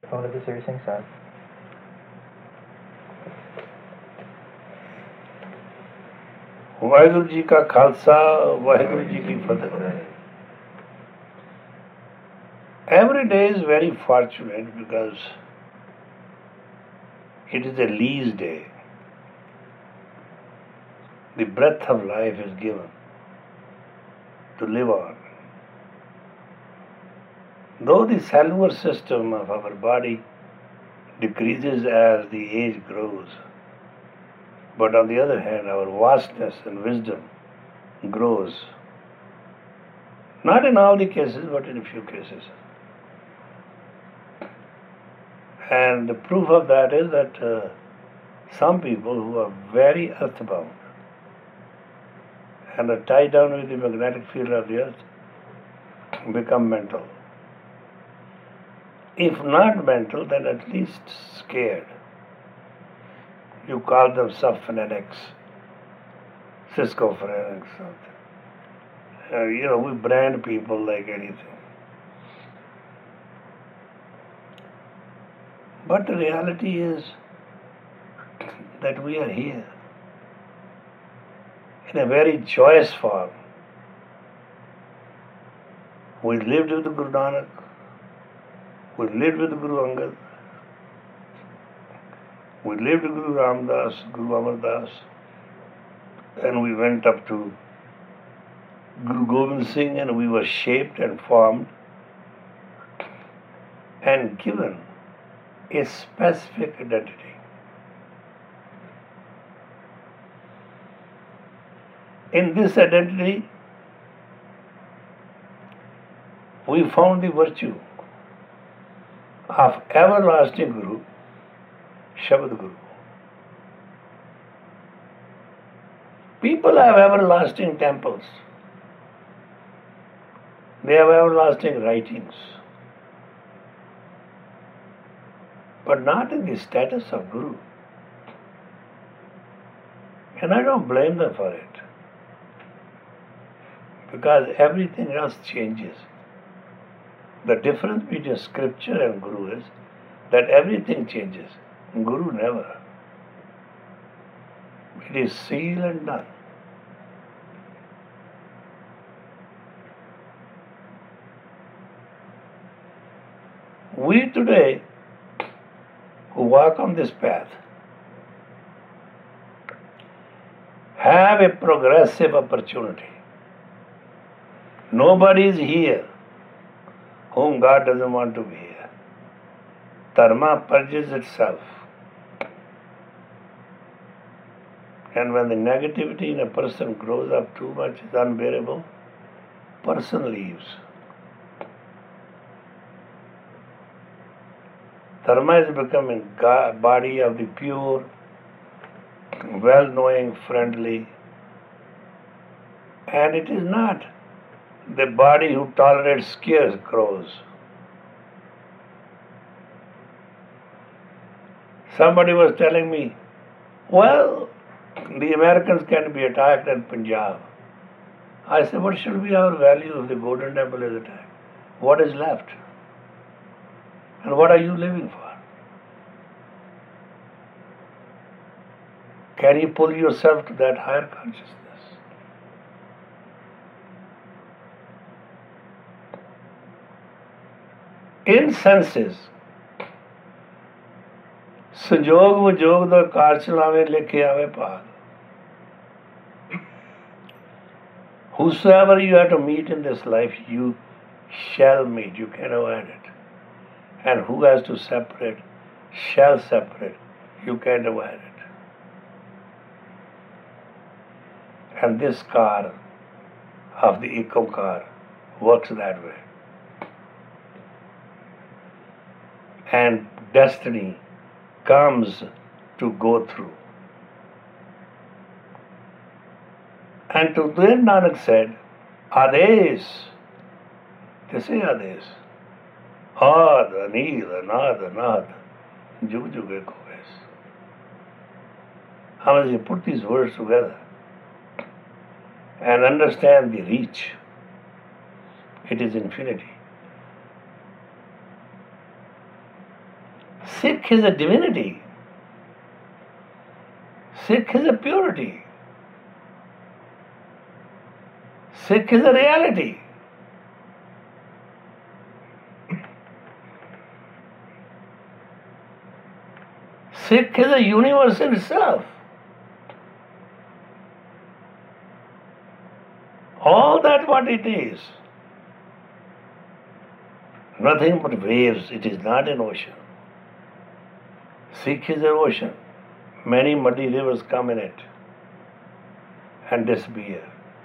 Only the Siri Singh sir. Waheguru ji ਕਾ ਖਾਲਸਾ ਵਾਹਿਗੁਰੂ ਜੀ ਕੀ ਫਤਿਹ. Every day is very fortunate because it is a lease day. The breath of life is given to live on. Though the cellular system of our body decreases as the age grows, but on the other hand, our vastness and wisdom grows. Not in all the cases, but in a few cases. And the proof of that is that some people who are very earthbound and are tied down with the magnetic field of the earth become mental. If not mental, then at least scared. You call them subphonetics, schizophrenics, something. We brand people like anything. But the reality is that we are here in a very joyous form. We lived with Guru Nanak, we lived with Guru Angad, we lived with Guru Ramdas, Guru Amar Das, and we went up to Guru Gobind Singh, and we were shaped and formed and given a specific identity. In this identity, we found the virtue of everlasting Guru, Shabad Guru. People have everlasting temples. They have everlasting writings. But not in the status of Guru. And I don't blame them for it. Because everything else changes. The difference between scripture and Guru is that everything changes. Guru never. It is sealed and done. We today who walk on this path have a progressive opportunity. Nobody is here whom God doesn't want to be here. Dharma purges itself. And when the negativity in a person grows up too much, is unbearable, person leaves. Dharma is becoming body of the pure, well-knowing, friendly, and it is not the body who tolerates scarecrows. Somebody was telling me, well, the Americans can be attacked in Punjab. I said, what should be our value if the Golden Temple is attacked? What is left? And what are you living for? Can you pull yourself to that higher consciousness? In senses, ਸੰਜੋਗ ਵਿਜੋਗ ਦਾ ਕਾਰ ਚਲਾਵੇ ਲਿਖੇ ਆਵੇ ਭਾਗ. Whosoever you have to meet in this life, you shall meet. You can't avoid it. And who has to separate, shall separate. You can't avoid it. And this car of the eco car works that way. And destiny comes to go through. And to them Nanak said, Ades. They say Ades. Ad, Anil, Anad, Anad. Jug Jug Eko is. How does you put these words together and understand the reach? It is infinity. Sikh is a divinity. Sikh is a purity. Sikh is a reality. Sikh is a universe in itself. All that what it is. Nothing but waves. It is not an ocean. Sikh is an ocean. Many muddy rivers come in it and disappear.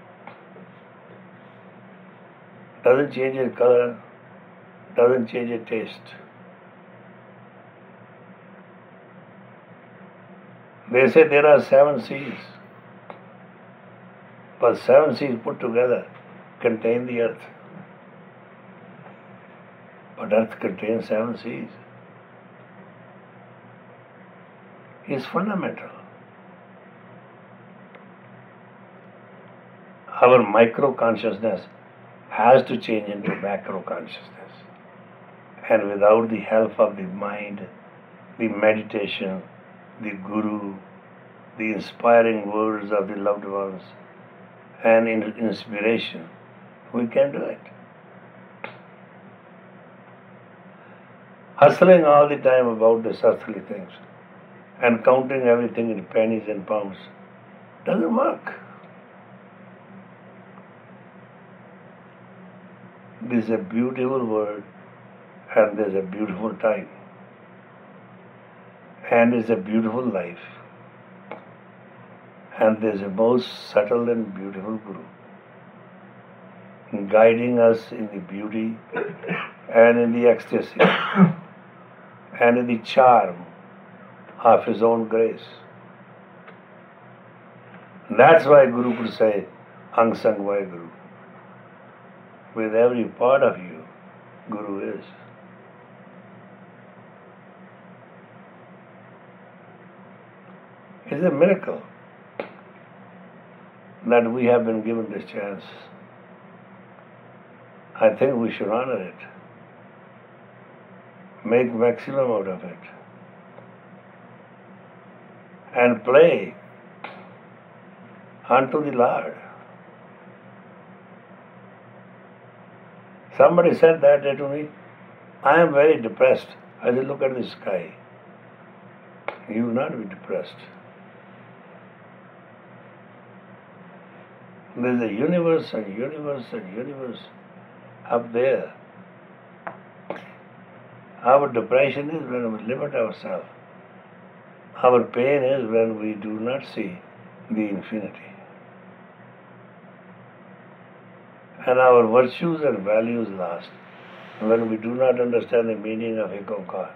Doesn't change its color, doesn't change its taste. They say there are 7 seas, but 7 seas put together contain the earth. But earth contains 7 seas. It's fundamental. Our micro consciousness has to change into macro consciousness. And without the help of the mind, the meditation, the guru, the inspiring words of the loved ones, and inspiration, we can do it. Hustling all the time about the earthly things and counting everything in pennies and pounds doesn't work. This is a beautiful word and there's a beautiful time and it's a beautiful life and there's a most subtle and beautiful Guru guiding us in the beauty and in the ecstasy and in the charm of his own grace. That's why Guru could say, Ang Sang Vaheguru. With every part of you, Guru is. It's a miracle that we have been given this chance. I think we should honor it. Make maximum out of it. And play unto the Lord. Somebody said that day to me, I am very depressed. I said, look at the sky. You will not be depressed. There's a universe and universe and universe up there. Our depression is when we limit ourselves. Our pain is when we do not see the infinity. And our virtues and values lost when we do not understand the meaning of Ek Onkar.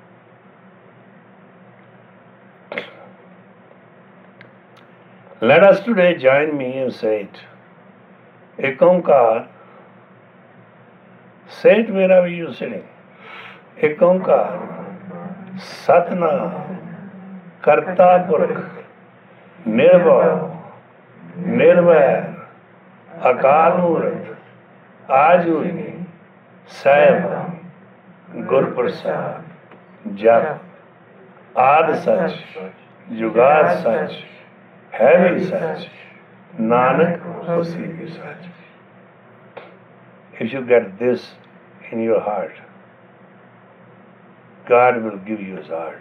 Let us today join me and say it. Ek Onkar, say it wherever you are sitting. Ek Onkar, Satnam, Karta Purkh, Nirbhav, Nirvair, Akal Murth, Ajuni, Saiva, Gur Prasad, Jap, Ad Sach, Jugad Sach, Heavy Sach, Nanak Hosi Sach. If you get this in your heart, God will give you his heart.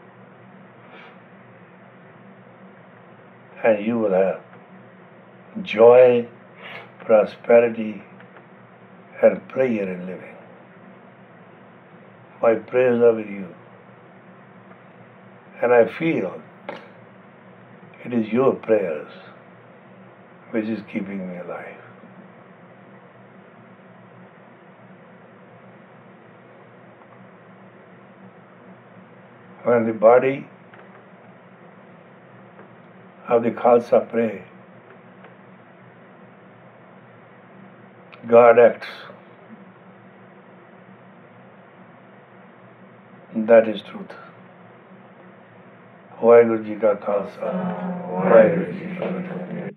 And you will have joy, prosperity, and prayer in living. My prayers are with you. And I feel it is your prayers which is keeping me alive. When the body of the Khalsa pray, God acts. That is truth. Vaheguru Ji Ka Khalsa, Vaheguru Ji Ki Fateh.